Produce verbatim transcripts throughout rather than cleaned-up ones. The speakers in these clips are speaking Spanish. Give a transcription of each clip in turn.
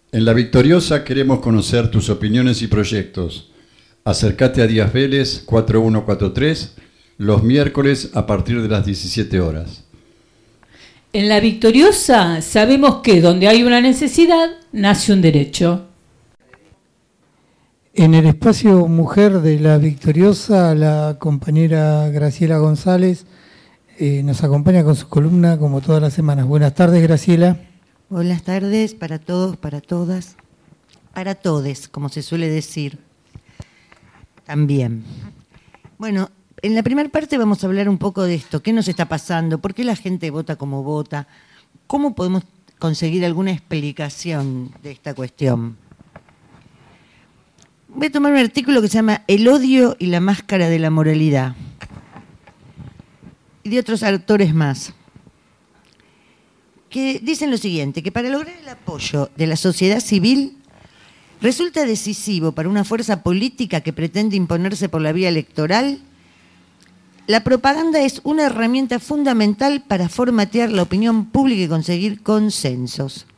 En La Victoriosa queremos conocer tus opiniones y proyectos. Acércate a Díaz Vélez cuatro uno cuatro tres los miércoles a partir de las diecisiete horas. En La Victoriosa sabemos que donde hay una necesidad, nace un derecho. En el espacio Mujer de La Victoriosa, la compañera Graciela González eh, nos acompaña con su columna como todas las semanas. Buenas tardes, Graciela. Buenas tardes para todos, para todas, para todes, como se suele decir también. Bueno, en la primera parte vamos a hablar un poco de esto, qué nos está pasando, por qué la gente vota como vota, cómo podemos conseguir alguna explicación de esta cuestión. Voy a tomar un artículo que se llama El odio y la máscara de la moralidad, y de otros autores más, que dicen lo siguiente, que para lograr el apoyo de la sociedad civil resulta decisivo para una fuerza política que pretende imponerse por la vía electoral, la propaganda es una herramienta fundamental para formatear la opinión pública y conseguir consensos.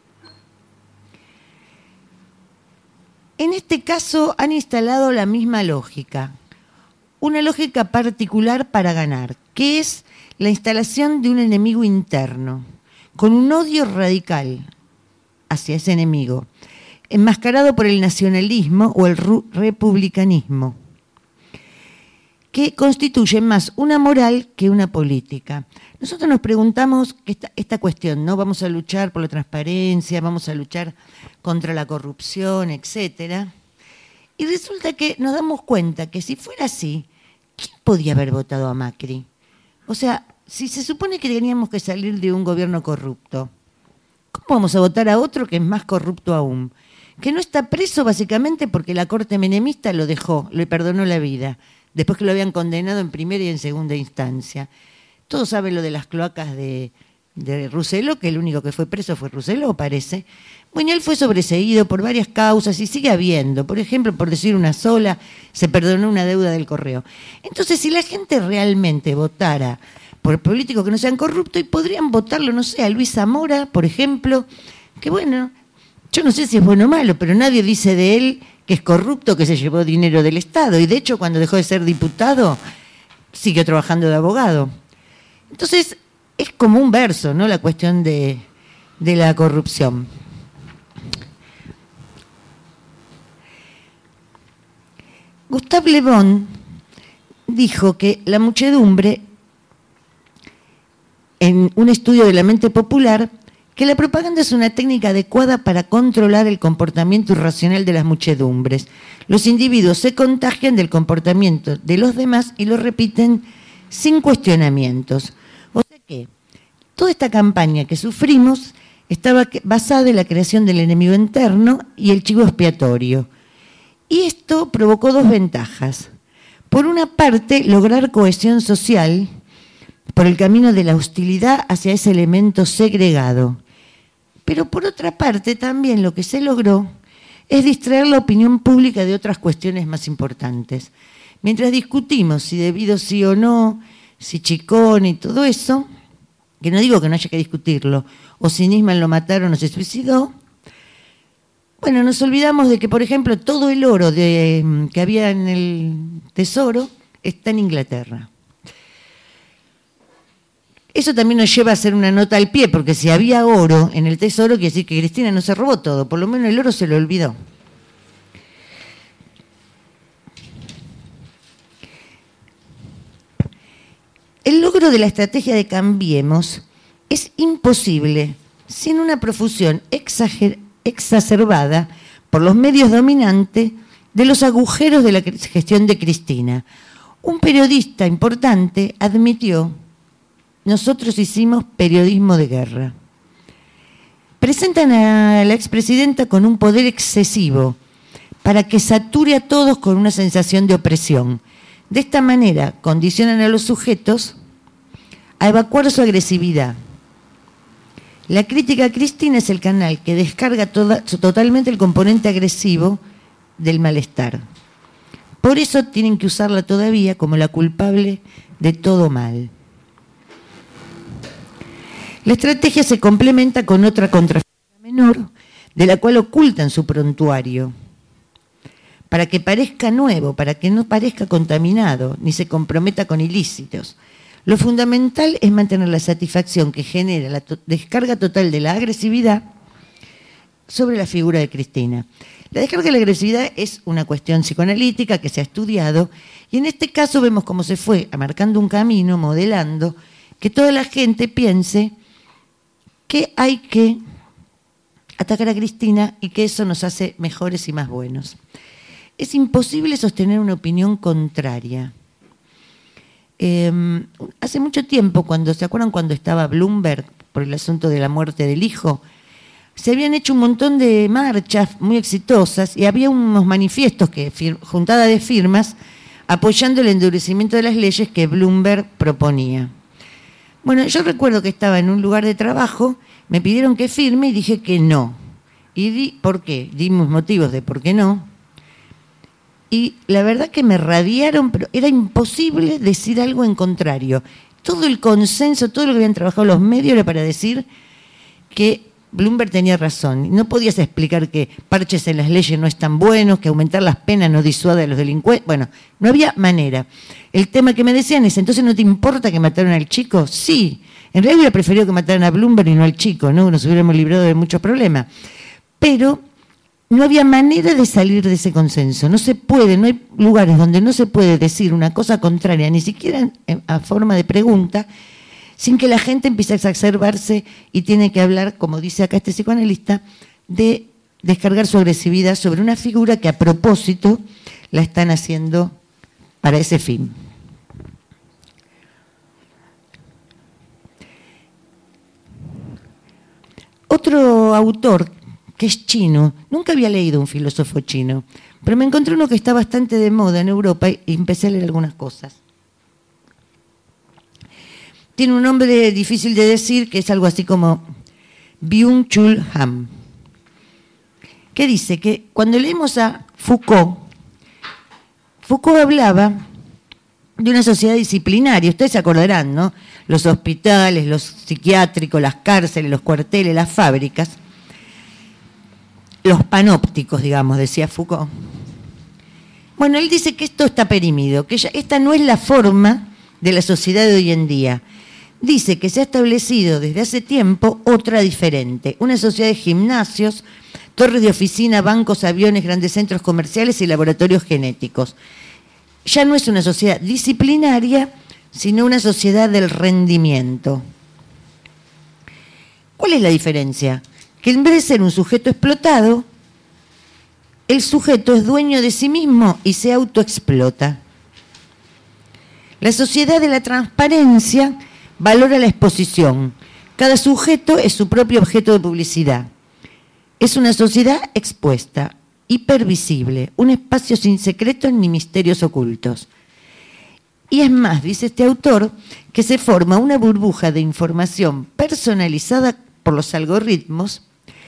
En este caso han instalado la misma lógica, una lógica particular para ganar, que es la instalación de un enemigo interno, con un odio radical hacia ese enemigo, enmascarado por el nacionalismo o el republicanismo, que constituyen más una moral que una política. Nosotros nos preguntamos que esta, esta cuestión, ¿no? Vamos a luchar por la transparencia, vamos a luchar contra la corrupción, etcétera. Y resulta que nos damos cuenta que si fuera así, ¿quién podía haber votado a Macri? O sea, si se supone que teníamos que salir de un gobierno corrupto, ¿cómo vamos a votar a otro que es más corrupto aún? Que no está preso básicamente porque la corte menemista lo dejó, le perdonó la vida, después que lo habían condenado en primera y en segunda instancia. Todos saben lo de las cloacas de, de Rousselot, que el único que fue preso fue Rousselot, parece. Bueno, él fue sobreseído por varias causas y sigue habiendo. Por ejemplo, por decir una sola, se perdonó una deuda del correo. Entonces, si la gente realmente votara por políticos que no sean corruptos, y podrían votarlo, no sé, a Luis Zamora, por ejemplo, que bueno, yo no sé si es bueno o malo, pero nadie dice de él que es corrupto, que se llevó dinero del Estado. Y de hecho, cuando dejó de ser diputado, siguió trabajando de abogado. Entonces, es como un verso, ¿no? La cuestión de, de la corrupción. Gustave Le Bon dijo que la muchedumbre, en un estudio de la mente popular, que la propaganda es una técnica adecuada para controlar el comportamiento irracional de las muchedumbres. Los individuos se contagian del comportamiento de los demás y lo repiten sin cuestionamientos. O sea que toda esta campaña que sufrimos estaba basada en la creación del enemigo interno y el chivo expiatorio. Y esto provocó dos ventajas. Por una parte, lograr cohesión social por el camino de la hostilidad hacia ese elemento segregado. Pero por otra parte, también lo que se logró es distraer la opinión pública de otras cuestiones más importantes. Mientras discutimos si debido sí o no, si Chicón y todo eso, que no digo que no haya que discutirlo, o si Nisman lo mataron o se suicidó, bueno, nos olvidamos de que, por ejemplo, todo el oro de, que había en el tesoro está en Inglaterra. Eso también nos lleva a hacer una nota al pie, porque si había oro en el tesoro, quiere decir que Cristina no se robó todo, por lo menos el oro se lo olvidó. El logro de la estrategia de Cambiemos es imposible sin una profusión exager- exacerbada por los medios dominantes de los agujeros de la gestión de Cristina. Un periodista importante admitió: nosotros hicimos periodismo de guerra. Presentan a la expresidenta con un poder excesivo para que sature a todos con una sensación de opresión. De esta manera condicionan a los sujetos a evacuar su agresividad. La crítica a Cristina es el canal que descarga toda, totalmente el componente agresivo del malestar. Por eso tienen que usarla todavía como la culpable de todo mal. La estrategia se complementa con otra contrafigura menor de la cual ocultan su prontuario, para que parezca nuevo, para que no parezca contaminado, ni se comprometa con ilícitos. Lo fundamental es mantener la satisfacción que genera la to- descarga total de la agresividad sobre la figura de Cristina. La descarga de la agresividad es una cuestión psicoanalítica que se ha estudiado, y en este caso vemos cómo se fue marcando un camino, modelando, que toda la gente piense que hay que atacar a Cristina y que eso nos hace mejores y más buenos. Es imposible sostener una opinión contraria. Eh, hace mucho tiempo, cuando ¿se acuerdan cuando estaba Bloomberg por el asunto de la muerte del hijo? Se habían hecho un montón de marchas muy exitosas y había unos manifiestos, que juntada de firmas, apoyando el endurecimiento de las leyes que Bloomberg proponía. Bueno, yo recuerdo que estaba en un lugar de trabajo, me pidieron que firme y dije que no. ¿Y di, por qué? Dimos motivos de por qué no. Y la verdad que me radiaron, pero era imposible decir algo en contrario. Todo el consenso, todo lo que habían trabajado los medios era para decir que Bloomberg tenía razón. No podías explicar que parches en las leyes no están buenos, que aumentar las penas no disuade a los delincuentes. Bueno, no había manera. El tema que me decían es, ¿entonces no te importa que mataron al chico? Sí. En realidad hubiera preferido que mataran a Bloomberg y no al chico, ¿no? Nos hubiéramos librado de muchos problemas. Pero no había manera de salir de ese consenso. No se puede, no hay lugares donde no se puede decir una cosa contraria, ni siquiera a forma de pregunta, sin que la gente empiece a exacerbarse y tiene que hablar, como dice acá este psicoanalista, de descargar su agresividad sobre una figura que a propósito la están haciendo para ese fin. Otro autor que es chino, nunca había leído un filósofo chino, pero me encontré uno que está bastante de moda en Europa y empecé a leer algunas cosas. Tiene un nombre difícil de decir, que es algo así como Byung-Chul Han, que dice que cuando leemos a Foucault, Foucault hablaba de una sociedad disciplinaria. Ustedes se acordarán, ¿no? Los hospitales, los psiquiátricos, las cárceles, los cuarteles, las fábricas, los panópticos, digamos, decía Foucault. Bueno, él dice que esto está perimido, que ya, esta no es la forma de la sociedad de hoy en día. Dice que se ha establecido desde hace tiempo otra diferente, una sociedad de gimnasios, torres de oficina, bancos, aviones, grandes centros comerciales y laboratorios genéticos. Ya no es una sociedad disciplinaria, sino una sociedad del rendimiento. ¿Cuál es la diferencia? Que en vez de ser un sujeto explotado, el sujeto es dueño de sí mismo y se autoexplota. La sociedad de la transparencia valora la exposición. Cada sujeto es su propio objeto de publicidad. Es una sociedad expuesta, hipervisible, un espacio sin secretos ni misterios ocultos. Y es más, dice este autor, que se forma una burbuja de información personalizada por los algoritmos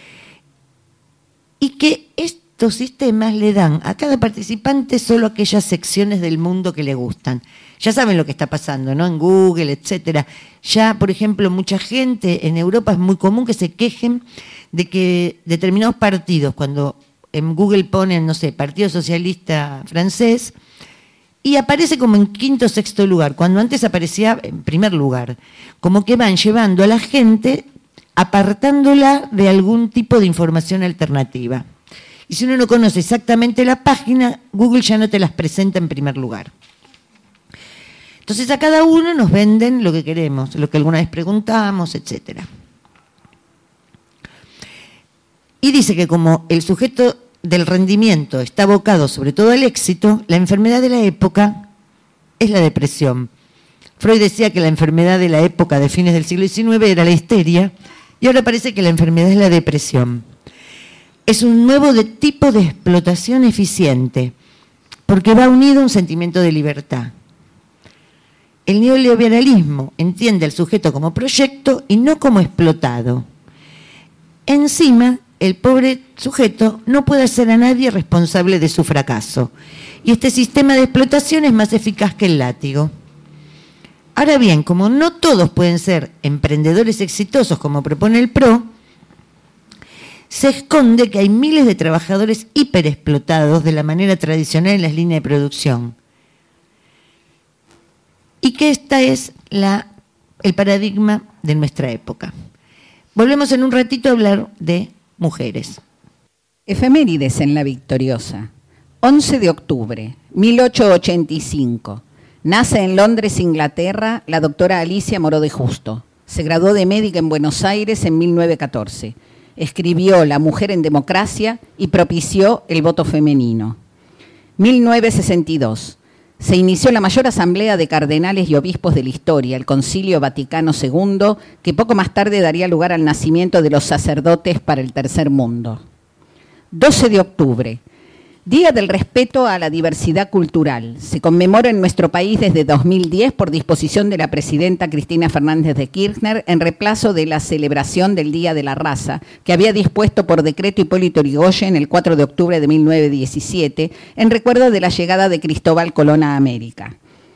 y que estos sistemas le dan a cada participante solo aquellas secciones del mundo que le gustan. Ya saben lo que está pasando, ¿no? En Google, etcétera. Ya, por ejemplo, mucha gente en Europa es muy común que se quejen de que determinados partidos, cuando en Google ponen, no sé, Partido Socialista Francés, y aparece como en quinto o sexto lugar, cuando antes aparecía en primer lugar. Como que van llevando a la gente, apartándola de algún tipo de información alternativa. Y si uno no conoce exactamente la página, Google ya no te las presenta en primer lugar. Entonces a cada uno nos venden lo que queremos, lo que alguna vez preguntamos, etcétera. Y dice que como el sujeto del rendimiento está abocado sobre todo al éxito, la enfermedad de la época es la depresión. Freud decía que la enfermedad de la época de fines del siglo diecinueve era la histeria, y ahora parece que la enfermedad es la depresión. Es un nuevo de tipo de explotación eficiente, porque va unido a un sentimiento de libertad. El neoliberalismo entiende al sujeto como proyecto y no como explotado. Encima, el pobre sujeto no puede hacer a nadie responsable de su fracaso. Y este sistema de explotación es más eficaz que el látigo. Ahora bien, como no todos pueden ser emprendedores exitosos como propone el P R O, se esconde que hay miles de trabajadores hiperexplotados de la manera tradicional en las líneas de producción. Y que esta es la, el paradigma de nuestra época. Volvemos en un ratito a hablar de mujeres. Efemérides en la Victoriosa. once de octubre, mil ochocientos ochenta y cinco. Nace en Londres, Inglaterra, la doctora Alicia Moró de Justo. Se graduó de médica en Buenos Aires en mil novecientos catorce. Escribió La mujer en democracia y propició el voto femenino. mil novecientos sesenta y dos. Se inició la mayor asamblea de cardenales y obispos de la historia, el Concilio Vaticano segundo, que poco más tarde daría lugar al nacimiento de los sacerdotes para el tercer mundo. doce de octubre. Día del respeto a la diversidad cultural. Se conmemora en nuestro país desde dos mil diez por disposición de la presidenta Cristina Fernández de Kirchner en reemplazo de la celebración del Día de la Raza, que había dispuesto por decreto Hipólito Yrigoyen el cuatro de octubre de mil novecientos diecisiete, en recuerdo de la llegada de Cristóbal Colón a América.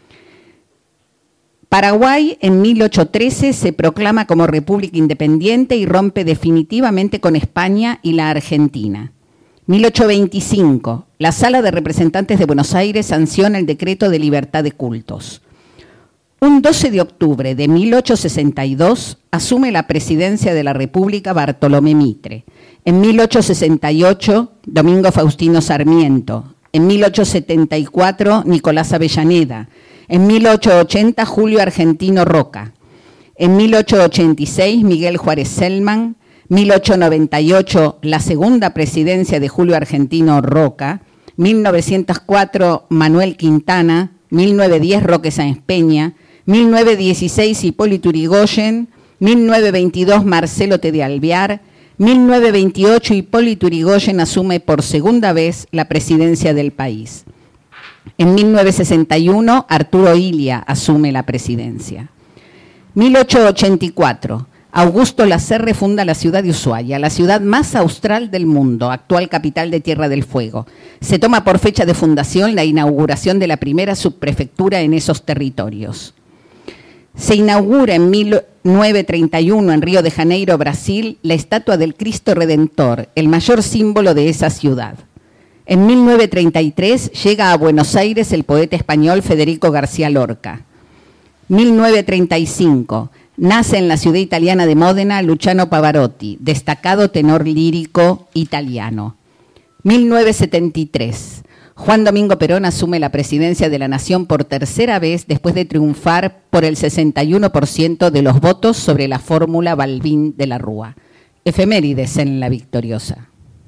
Paraguay en mil ochocientos trece se proclama como república independiente y rompe definitivamente con España y la Argentina. mil ochocientos veinticinco. La Sala de Representantes de Buenos Aires sanciona el decreto de libertad de cultos. Un doce de octubre de mil ochocientos sesenta y dos asume la presidencia de la República Bartolomé Mitre. En mil ochocientos sesenta y ocho, Domingo Faustino Sarmiento. En mil ochocientos setenta y cuatro, Nicolás Avellaneda. En mil ochocientos ochenta, Julio Argentino Roca. En mil ochocientos ochenta y seis, Miguel Juárez Selman. mil ochocientos noventa y ocho, la segunda presidencia de Julio Argentino Roca. mil novecientos cuatro, Manuel Quintana. mil novecientos diez, Roque Sáenz Peña. mil novecientos dieciséis, Hipólito Yrigoyen. mil novecientos veintidós, Marcelo T. de Alvear. mil novecientos veintiocho, Hipólito Yrigoyen asume por segunda vez la presidencia del país. En mil novecientos sesenta y uno, Arturo Illia asume la presidencia. mil ochocientos ochenta y cuatro, Augusto Lacerre funda la ciudad de Ushuaia, la ciudad más austral del mundo, actual capital de Tierra del Fuego. Se toma por fecha de fundación la inauguración de la primera subprefectura en esos territorios. Se inaugura en mil novecientos treinta y uno en Río de Janeiro, Brasil, la estatua del Cristo Redentor, el mayor símbolo de esa ciudad. En mil novecientos treinta y tres llega a Buenos Aires el poeta español Federico García Lorca. mil novecientos treinta y cinco. Nace en la ciudad italiana de Módena Luciano Pavarotti, destacado tenor lírico italiano. mil novecientos setenta y tres. Juan Domingo Perón asume la presidencia de la Nación por tercera vez después de triunfar por el sesenta y uno por ciento de los votos sobre la fórmula Balbín de la Rúa. Efemérides en la Victoriosa.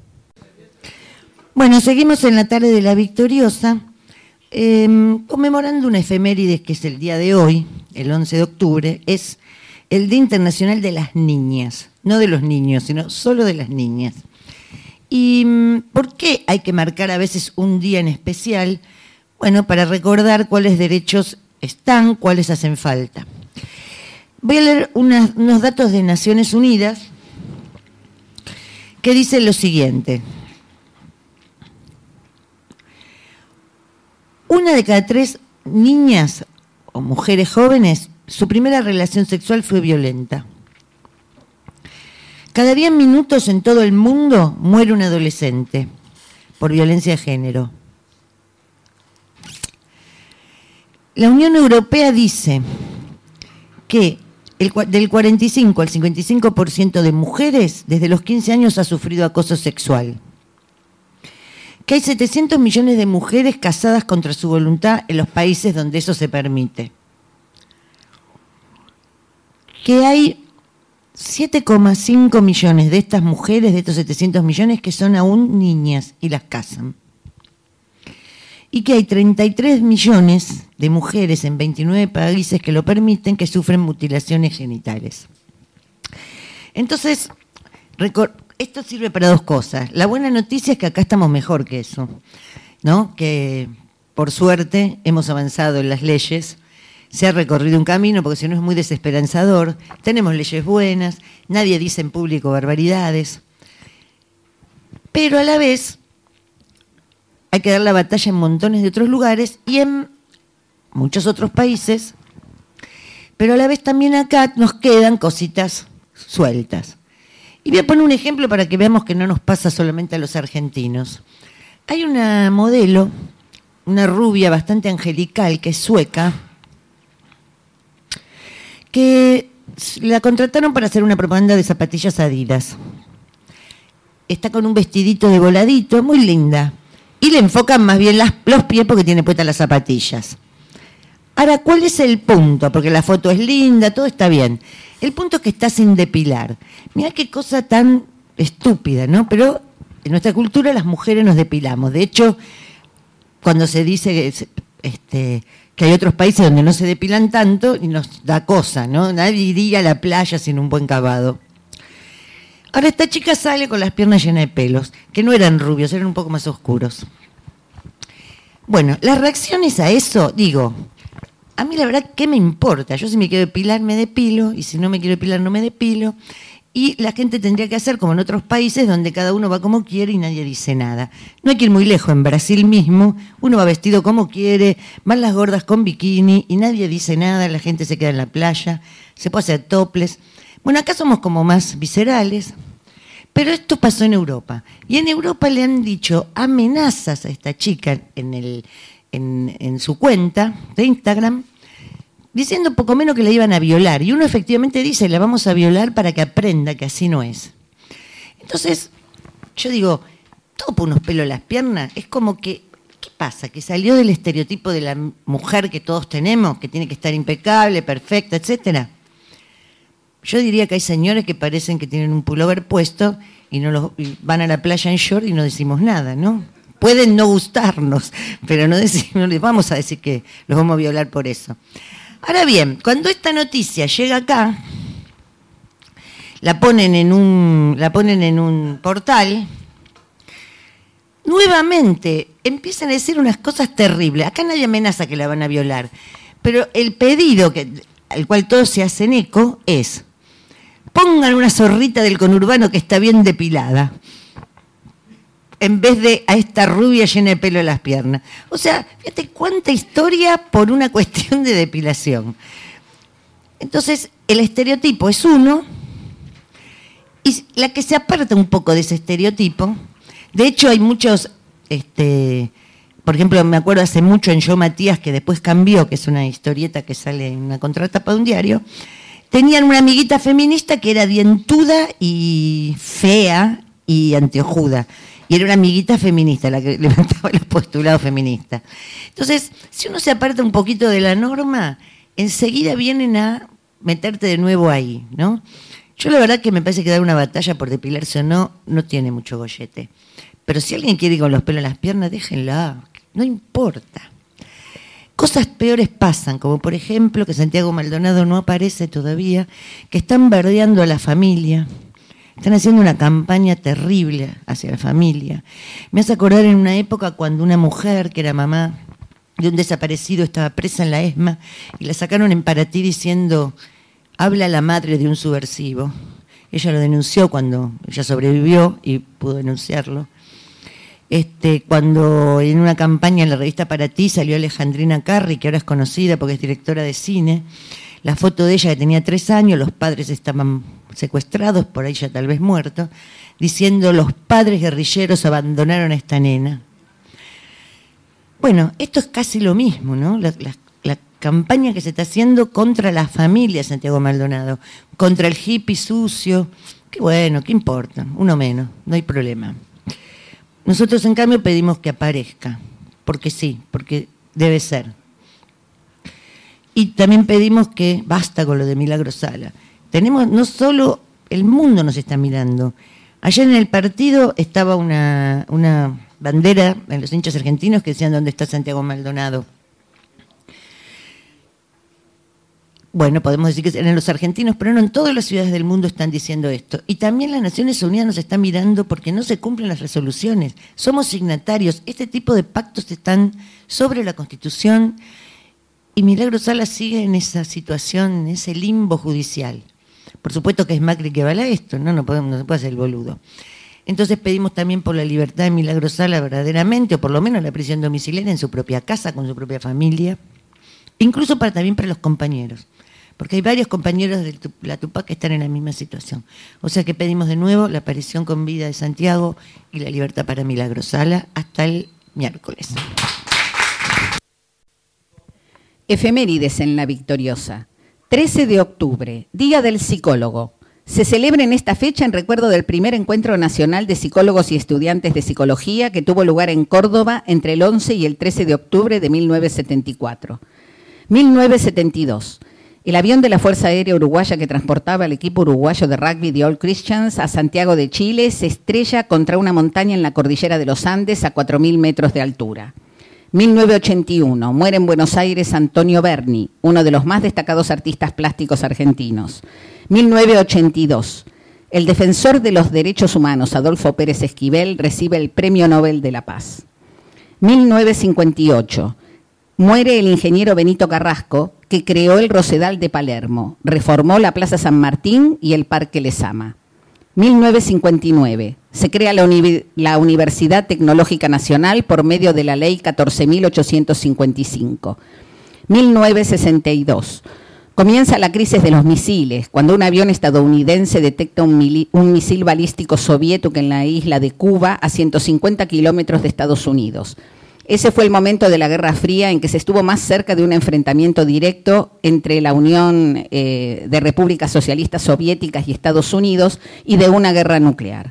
Bueno, seguimos en la tarde de la Victoriosa, eh, conmemorando una efemérides que es el día de hoy, el once de octubre, es el Día Internacional de las Niñas, no de los niños, sino solo de las niñas. ¿Y por qué hay que marcar a veces un día en especial? Bueno, para recordar cuáles derechos están, cuáles hacen falta. Voy a leer unas, unos datos de Naciones Unidas que dicen lo siguiente. Una de cada tres niñas o mujeres jóvenes, su primera relación sexual fue violenta. Cada diez minutos en todo el mundo muere un adolescente por violencia de género. La Unión Europea dice que el, del cuarenta y cinco al cincuenta y cinco por ciento de mujeres desde los quince años ha sufrido acoso sexual. Que hay setecientos millones de mujeres casadas contra su voluntad en los países donde eso se permite. Que hay siete coma cinco millones de estas mujeres, de estos setecientos millones, que son aún niñas y las casan. Y que hay treinta y tres millones de mujeres en veintinueve países que lo permiten, que sufren mutilaciones genitales. Entonces, esto sirve para dos cosas. La buena noticia es que acá estamos mejor que eso, ¿no? Que por suerte hemos avanzado en las leyes. Se ha recorrido un camino, porque si no es muy desesperanzador. Tenemos leyes buenas, nadie dice en público barbaridades. Pero a la vez hay que dar la batalla en montones de otros lugares y en muchos otros países. Pero a la vez también acá nos quedan cositas sueltas. Y voy a poner un ejemplo para que veamos que no nos pasa solamente a los argentinos. Hay una modelo, una rubia bastante angelical, que es sueca, que la contrataron para hacer una propaganda de zapatillas Adidas. Está con un vestidito de voladito, muy linda. Y le enfocan más bien las, los pies porque tiene puestas las zapatillas. Ahora, ¿cuál es el punto? Porque la foto es linda, todo está bien. El punto es que está sin depilar. Mirá qué cosa tan estúpida, ¿no? Pero en nuestra cultura las mujeres nos depilamos. De hecho, cuando se dice que, este, que hay otros países donde no se depilan tanto, y nos da cosa, ¿no? Nadie iría a la playa sin un buen cavado. Ahora esta chica sale con las piernas llenas de pelos, que no eran rubios, eran un poco más oscuros. Bueno, las reacciones a eso, digo, a mí la verdad, ¿qué me importa? Yo si me quiero depilar, me depilo, y si no me quiero depilar, no me depilo. Y la gente tendría que hacer como en otros países donde cada uno va como quiere y nadie dice nada. No hay que ir muy lejos, en Brasil mismo, uno va vestido como quiere, van las gordas con bikini y nadie dice nada, la gente se queda en la playa, se puede hacer toples. Bueno, acá somos como más viscerales, pero esto pasó en Europa. Y en Europa le han dicho amenazas a esta chica en, el, en, en su cuenta de Instagram, diciendo poco menos que la iban a violar. Y uno efectivamente dice, la vamos a violar para que aprenda que así no es. Entonces, yo digo, todo por unos pelos en las piernas, es como que, ¿qué pasa? Que salió del estereotipo de la mujer que todos tenemos, que tiene que estar impecable, perfecta, etcétera. Yo diría que hay señores que parecen que tienen un pullover puesto y no los, y van a la playa en short y no decimos nada, ¿no? Pueden no gustarnos, pero no, decimos, no les vamos a decir que los vamos a violar por eso. Ahora bien, cuando esta noticia llega acá, la ponen en un, la ponen en un portal, nuevamente empiezan a decir unas cosas terribles. Acá nadie amenaza que la van a violar, pero el pedido que, al cual todos se hacen eco es: pongan una zorrita del conurbano que está bien depilada, en vez de a esta rubia llena de pelo en las piernas. O sea, fíjate cuánta historia por una cuestión de depilación. Entonces, el estereotipo es uno, y la que se aparta un poco de ese estereotipo, de hecho hay muchos, este, por ejemplo, me acuerdo hace mucho en Yo Matías, que después cambió, que es una historieta que sale en una contratapa de un diario, tenían una amiguita feminista que era dientuda y fea y anteojuda. Y era una amiguita feminista, la que levantaba los postulados feministas. Entonces, si uno se aparta un poquito de la norma, enseguida vienen a meterte de nuevo ahí, ¿no? Yo la verdad que me parece que dar una batalla por depilarse o no, no tiene mucho gollete. Pero si alguien quiere ir con los pelos en las piernas, déjenla, no importa. Cosas peores pasan, como por ejemplo que Santiago Maldonado no aparece todavía, que están verdeando a la familia. Están haciendo una campaña terrible hacia la familia. Me hace acordar en una época cuando una mujer que era mamá de un desaparecido estaba presa en la ESMA y la sacaron en Paraty diciendo: habla la madre de un subversivo. Ella lo denunció cuando ella sobrevivió y pudo denunciarlo. Este, cuando en una campaña en la revista Paraty salió Alejandrina Carri, que ahora es conocida porque es directora de cine, la foto de ella que tenía tres años, los padres estaban secuestrados, por ahí ya tal vez muertos, diciendo: los padres guerrilleros abandonaron a esta nena. Bueno, esto es casi lo mismo, ¿no? La, la, la campaña que se está haciendo contra la familia Santiago Maldonado, contra el hippie sucio, que bueno, ¿qué importa? Uno menos, no hay problema. Nosotros, en cambio, pedimos que aparezca, porque sí, porque debe ser. Y también pedimos que basta con lo de Milagro Sala. Tenemos, no solo el mundo nos está mirando. Ayer en el partido estaba una, una bandera en los hinchas argentinos que decían: ¿dónde está Santiago Maldonado? Bueno, podemos decir que eran los argentinos, pero no en todas las ciudades del mundo están diciendo esto. Y también las Naciones Unidas nos están mirando porque no se cumplen las resoluciones. Somos signatarios. Este tipo de pactos están sobre la Constitución y Milagro Sala sigue en esa situación, en ese limbo judicial. Por supuesto que es Macri que avala esto, ¿no? No, podemos, no se puede hacer el boludo. Entonces pedimos también por la libertad de Milagro Sala verdaderamente, o por lo menos la prisión domiciliaria en su propia casa, con su propia familia, incluso para, también para los compañeros. porque hay varios compañeros de la Tupac que están en la misma situación. O sea que pedimos de nuevo la aparición con vida de Santiago y la libertad para Milagro Sala hasta el miércoles. Efemérides en La Victoriosa. trece de octubre, Día del Psicólogo. Se celebra en esta fecha en recuerdo del primer encuentro nacional de psicólogos y estudiantes de psicología que tuvo lugar en Córdoba entre el once y el trece de octubre de mil novecientos setenta y cuatro. mil novecientos setenta y dos. El avión de la Fuerza Aérea Uruguaya que transportaba al equipo uruguayo de rugby de All Christians a Santiago de Chile se estrella contra una montaña en la cordillera de los Andes a cuatro mil metros de altura. mil novecientos ochenta y uno. Muere en Buenos Aires Antonio Berni, uno de los más destacados artistas plásticos argentinos. mil novecientos ochenta y dos. El defensor de los derechos humanos, Adolfo Pérez Esquivel, recibe el Premio Nobel de la Paz. mil novecientos cincuenta y ocho. Muere el ingeniero Benito Carrasco, que creó el Rosedal de Palermo, reformó la Plaza San Martín y el Parque Lezama. mil novecientos cincuenta y nueve. Se crea la, Uni- la Universidad Tecnológica Nacional por medio de la Ley catorce mil ochocientos cincuenta y cinco. mil novecientos sesenta y dos. Comienza la crisis de los misiles, cuando un avión estadounidense detecta un, mili- un misil balístico soviético en la isla de Cuba a ciento cincuenta kilómetros de Estados Unidos. Ese fue el momento de la Guerra Fría en que se estuvo más cerca de un enfrentamiento directo entre la Unión eh, de Repúblicas Socialistas Soviéticas y Estados Unidos y de una guerra nuclear.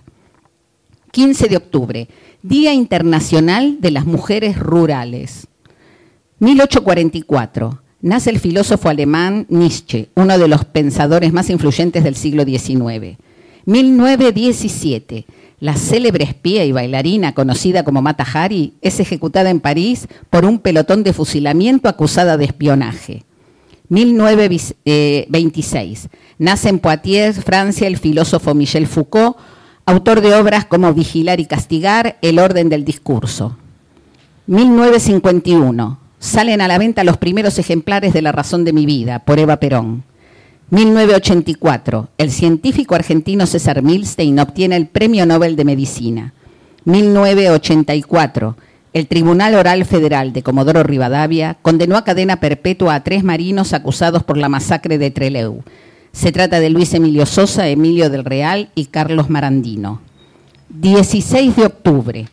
quince de octubre, Día Internacional de las Mujeres Rurales. mil ochocientos cuarenta y cuatro. Nace el filósofo alemán Nietzsche, uno de los pensadores más influyentes del siglo diecinueve. mil novecientos diecisiete. La célebre espía y bailarina conocida como Mata Hari es ejecutada en París por un pelotón de fusilamiento acusada de espionaje. mil novecientos veintiséis. Nace en Poitiers, Francia, el filósofo Michel Foucault, autor de obras como Vigilar y castigar, El orden del discurso. mil novecientos cincuenta y uno. Salen a la venta los primeros ejemplares de La razón de mi vida, por Eva Perón. mil novecientos ochenta y cuatro. El científico argentino César Milstein obtiene el Premio Nobel de Medicina. mil novecientos ochenta y cuatro. El Tribunal Oral Federal de Comodoro Rivadavia condenó a cadena perpetua a tres marinos acusados por la masacre de Trelew. Se trata de Luis Emilio Sosa, Emilio del Real y Carlos Marandino. dieciséis de octubre.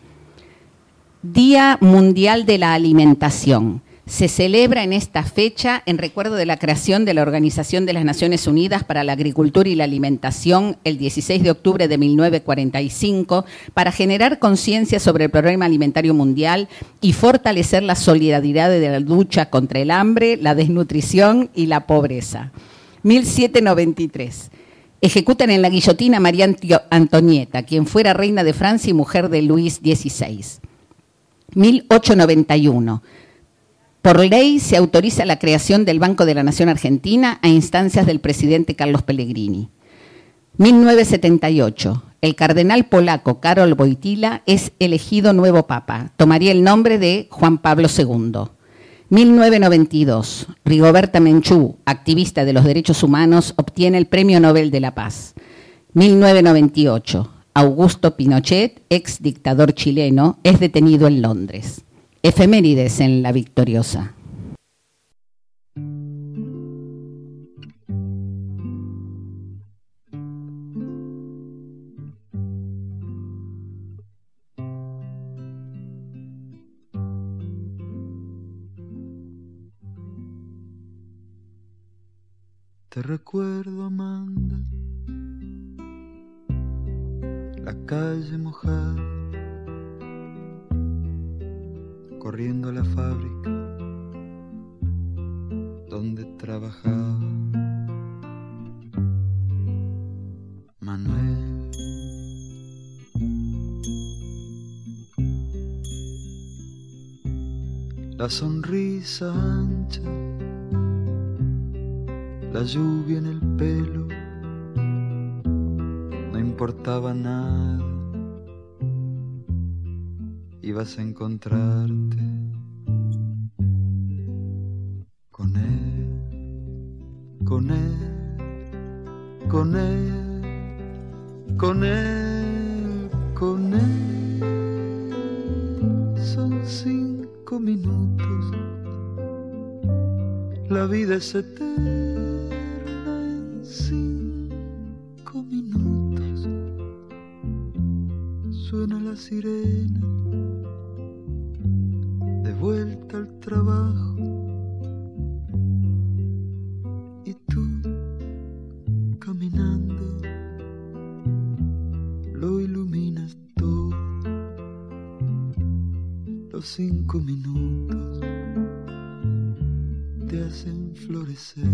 Día Mundial de la Alimentación. Se celebra en esta fecha en recuerdo de la creación de la Organización de las Naciones Unidas para la Agricultura y la Alimentación el dieciséis de octubre de mil novecientos cuarenta y cinco para generar conciencia sobre el problema alimentario mundial y fortalecer la solidaridad de la lucha contra el hambre, la desnutrición y la pobreza. mil setecientos noventa y tres. Ejecutan en la guillotina a María Antonieta, quien fuera reina de Francia y mujer de Luis dieciséis. mil ochocientos noventa y uno. Por ley se autoriza la creación del Banco de la Nación Argentina a instancias del presidente Carlos Pellegrini. mil novecientos setenta y ocho. El cardenal polaco Karol Wojtyła es elegido nuevo papa. Tomaría el nombre de Juan Pablo segundo. mil novecientos noventa y dos. Rigoberta Menchú, activista de los derechos humanos, obtiene el Premio Nobel de la Paz. mil novecientos noventa y ocho. Augusto Pinochet, ex dictador chileno, es detenido en Londres. Efemérides en La Victoriosa. Te recuerdo, Amanda, la calle mojada, corriendo a la fábrica donde trabajaba Manuel. La sonrisa ancha, la lluvia en el pelo, no importaba nada. Ibas a encontrarte con él, con él, con él, con él, con él. Son cinco minutos, la vida es eterna. cinco minutos suena la sirena, de vuelta al trabajo, y tú caminando lo iluminas todo. Los cinco minutos te hacen florecer.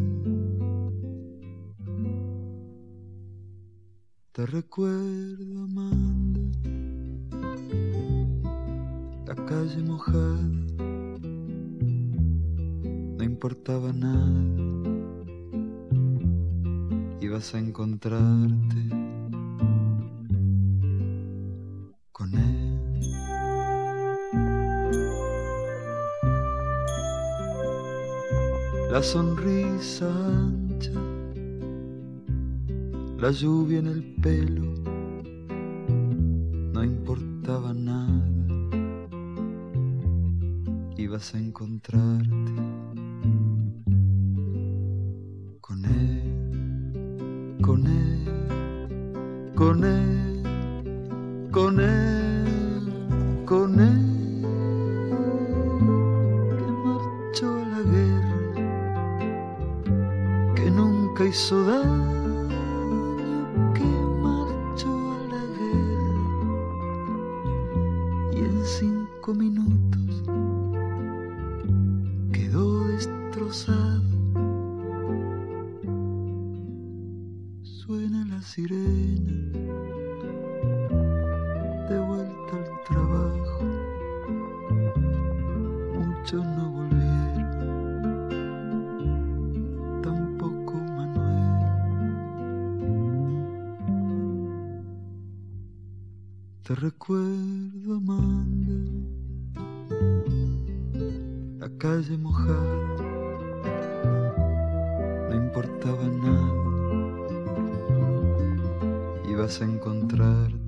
Te recuerdo, Amanda, la calle mojada, no importaba nada, ibas a encontrarte con él. La sonrisa ancha, la lluvia en el pelo, no importaba nada, ibas a encontrarte con él, con él, con él, con él, con él, que marchó a la guerra, que nunca hizo daño, cinco minutos quedó destrozado. Suena la sirena, de vuelta al trabajo. Muchos no volvieron, tampoco Manuel. Te recuerdo, Amanda, la calle mojada, no importaba nada, ibas a encontrar